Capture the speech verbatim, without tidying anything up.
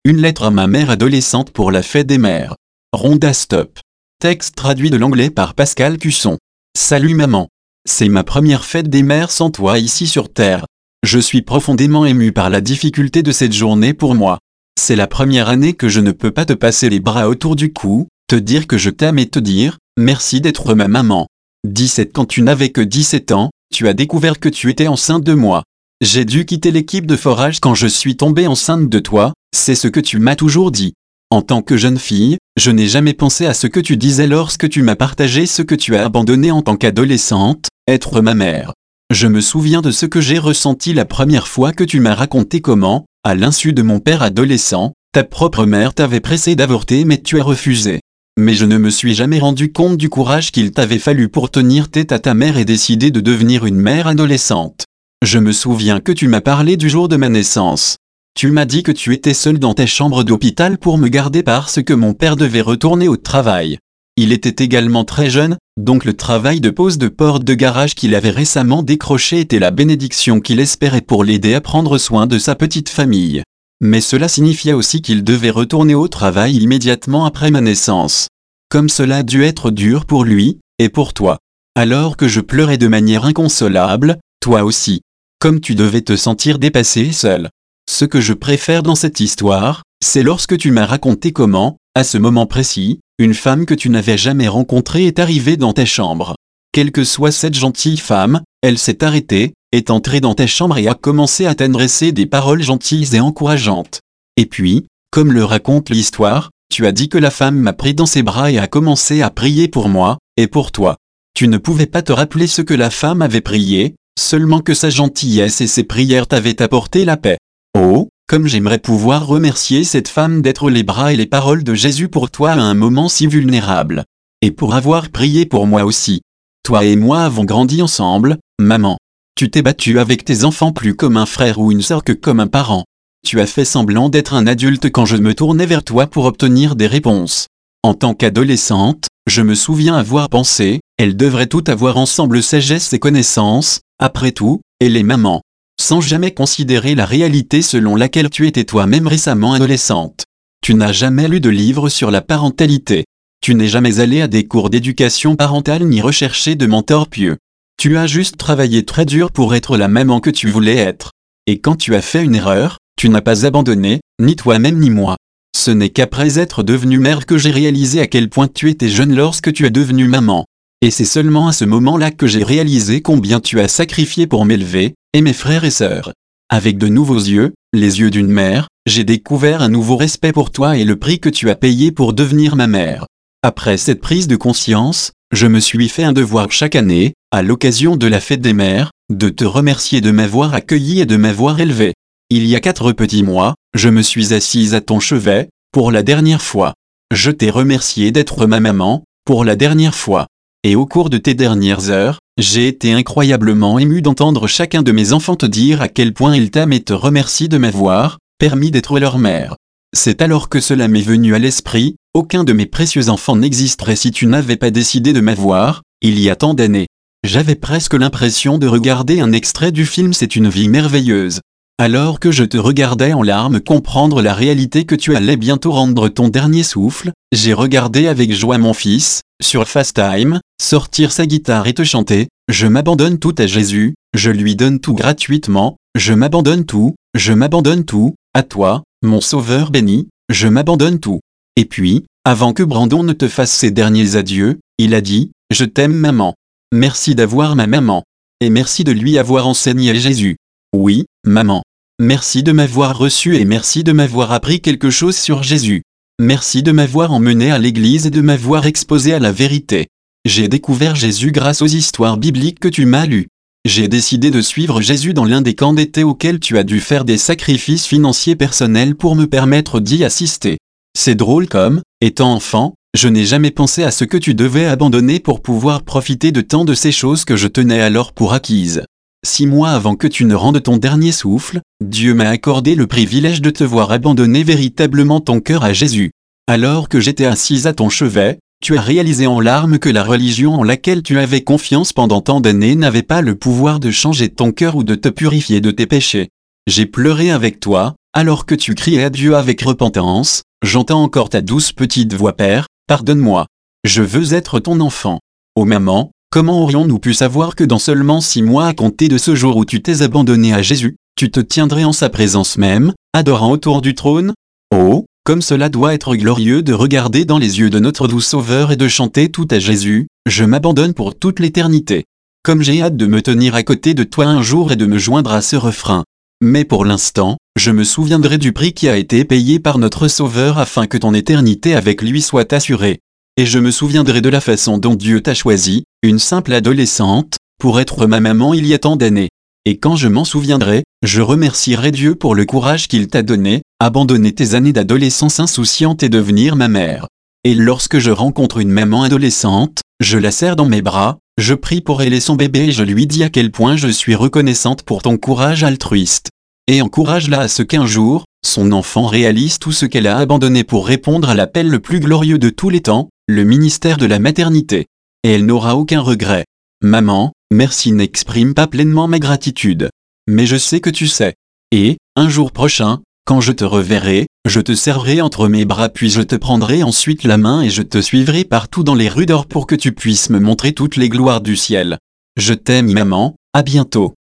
Une lettre à ma mère adolescente pour la fête des mères. Rhonda Stop. Texte traduit de l'anglais par Pascal Cusson. Salut maman. C'est ma première fête des mères sans toi ici sur Terre. Je suis profondément ému par la difficulté de cette journée pour moi. C'est la première année que je ne peux pas te passer les bras autour du cou, te dire que je t'aime et te dire « merci d'être ma maman ». dix-sept Quand tu n'avais que dix-sept ans, tu as découvert que tu étais enceinte de moi. J'ai dû quitter l'équipe de forage quand je suis tombée enceinte de toi, c'est ce que tu m'as toujours dit. En tant que jeune fille, je n'ai jamais pensé à ce que tu disais lorsque tu m'as partagé ce que tu as abandonné en tant qu'adolescente, être ma mère. Je me souviens de ce que j'ai ressenti la première fois que tu m'as raconté comment, à l'insu de mon père adolescent, ta propre mère t'avait pressé d'avorter mais tu as refusé. Mais je ne me suis jamais rendu compte du courage qu'il t'avait fallu pour tenir tête à ta mère et décider de devenir une mère adolescente. Je me souviens que tu m'as parlé du jour de ma naissance. Tu m'as dit que tu étais seule dans ta chambre d'hôpital pour me garder parce que mon père devait retourner au travail. Il était également très jeune, donc le travail de pose de porte de garage qu'il avait récemment décroché était la bénédiction qu'il espérait pour l'aider à prendre soin de sa petite famille. Mais cela signifiait aussi qu'il devait retourner au travail immédiatement après ma naissance. Comme cela a dû être dur pour lui, et pour toi. Alors que je pleurais de manière inconsolable, toi aussi. Comme tu devais te sentir dépassée et seule. Ce que je préfère dans cette histoire, c'est lorsque tu m'as raconté comment, à ce moment précis, une femme que tu n'avais jamais rencontrée est arrivée dans ta chambre. Quelle que soit cette gentille femme, elle s'est arrêtée, est entrée dans ta chambre et a commencé à t'adresser des paroles gentilles et encourageantes. Et puis, comme le raconte l'histoire, tu as dit que la femme m'a pris dans ses bras et a commencé à prier pour moi, et pour toi. Tu ne pouvais pas te rappeler ce que la femme avait prié, seulement que sa gentillesse et ses prières t'avaient apporté la paix. Oh, comme j'aimerais pouvoir remercier cette femme d'être les bras et les paroles de Jésus pour toi à un moment si vulnérable. Et pour avoir prié pour moi aussi. Toi et moi avons grandi ensemble, maman. Tu t'es battue avec tes enfants plus comme un frère ou une sœur que comme un parent. Tu as fait semblant d'être un adulte quand je me tournais vers toi pour obtenir des réponses. En tant qu'adolescente, je me souviens avoir pensé, elles devraient toutes avoir ensemble sagesse et connaissance, après tout, et les mamans. Sans jamais considérer la réalité selon laquelle tu étais toi-même récemment adolescente. Tu n'as jamais lu de livre sur la parentalité. Tu n'es jamais allé à des cours d'éducation parentale ni recherché de mentor pieux. Tu as juste travaillé très dur pour être la maman que tu voulais être. Et quand tu as fait une erreur, tu n'as pas abandonné, ni toi-même ni moi. Ce n'est qu'après être devenue mère que j'ai réalisé à quel point tu étais jeune lorsque tu es devenue maman. Et c'est seulement à ce moment-là que j'ai réalisé combien tu as sacrifié pour m'élever, et mes frères et sœurs. Avec de nouveaux yeux, les yeux d'une mère, j'ai découvert un nouveau respect pour toi et le prix que tu as payé pour devenir ma mère. Après cette prise de conscience, je me suis fait un devoir chaque année, à l'occasion de la fête des mères, de te remercier de m'avoir accueilli et de m'avoir élevé. Il y a quatre petits mois, je me suis assise à ton chevet, pour la dernière fois. Je t'ai remercié d'être ma maman, pour la dernière fois. Et au cours de tes dernières heures, j'ai été incroyablement ému d'entendre chacun de mes enfants te dire à quel point ils t'aiment et te remercient de m'avoir permis d'être leur mère. C'est alors que cela m'est venu à l'esprit, aucun de mes précieux enfants n'existerait si tu n'avais pas décidé de m'avoir, il y a tant d'années. J'avais presque l'impression de regarder un extrait du film C'est une vie merveilleuse. Alors que je te regardais en larmes comprendre la réalité que tu allais bientôt rendre ton dernier souffle, j'ai regardé avec joie mon fils, sur FaceTime, sortir sa guitare et te chanter « Je m'abandonne tout à Jésus, je lui donne tout gratuitement, je m'abandonne tout, je m'abandonne tout, à toi, mon sauveur béni, je m'abandonne tout ». Et puis, avant que Brandon ne te fasse ses derniers adieux, il a dit « Je t'aime maman. Merci d'avoir ma maman. Et merci de lui avoir enseigné Jésus. Oui, maman. Merci de m'avoir reçu et merci de m'avoir appris quelque chose sur Jésus. Merci de m'avoir emmené à l'église et de m'avoir exposé à la vérité. J'ai découvert Jésus grâce aux histoires bibliques que tu m'as lues. J'ai décidé de suivre Jésus dans l'un des camps d'été auxquels tu as dû faire des sacrifices financiers personnels pour me permettre d'y assister. C'est drôle comme, étant enfant, je n'ai jamais pensé à ce que tu devais abandonner pour pouvoir profiter de tant de ces choses que je tenais alors pour acquises. Six mois avant que tu ne rendes ton dernier souffle, Dieu m'a accordé le privilège de te voir abandonner véritablement ton cœur à Jésus. Alors que j'étais assise à ton chevet, tu as réalisé en larmes que la religion en laquelle tu avais confiance pendant tant d'années n'avait pas le pouvoir de changer ton cœur ou de te purifier de tes péchés. J'ai pleuré avec toi, Alors que tu criais à Dieu avec repentance, j'entends encore ta douce petite voix: Père, pardonne-moi. Je veux être ton enfant. Oh maman, comment aurions-nous pu savoir que dans seulement six mois à compter de ce jour où tu t'es abandonné à Jésus, tu te tiendrais en sa présence même, adorant autour du trône? Oh, comme cela doit être glorieux de regarder dans les yeux de notre doux Sauveur et de chanter tout à Jésus: je m'abandonne pour toute l'éternité. Comme j'ai hâte de me tenir à côté de toi un jour et de me joindre à ce refrain. Mais pour l'instant, je me souviendrai du prix qui a été payé par notre Sauveur afin que ton éternité avec lui soit assurée. Et je me souviendrai de la façon dont Dieu t'a choisi, une simple adolescente, pour être ma maman il y a tant d'années. Et quand je m'en souviendrai, je remercierai Dieu pour le courage qu'il t'a donné, abandonner tes années d'adolescence insouciante et devenir ma mère. Et lorsque je rencontre une maman adolescente, je la serre dans mes bras, je prie pour elle et son bébé et je lui dis à quel point je suis reconnaissante pour ton courage altruiste. Et encourage-la à ce qu'un jour, son enfant réalise tout ce qu'elle a abandonné pour répondre à l'appel le plus glorieux de tous les temps, le ministère de la maternité. Et elle n'aura aucun regret. Maman, merci n'exprime pas pleinement ma gratitude. Mais je sais que tu sais. Et, un jour prochain, quand je te reverrai, je te serrerai entre mes bras puis je te prendrai ensuite la main et je te suivrai partout dans les rues d'or pour que tu puisses me montrer toutes les gloires du ciel. Je t'aime maman, à bientôt.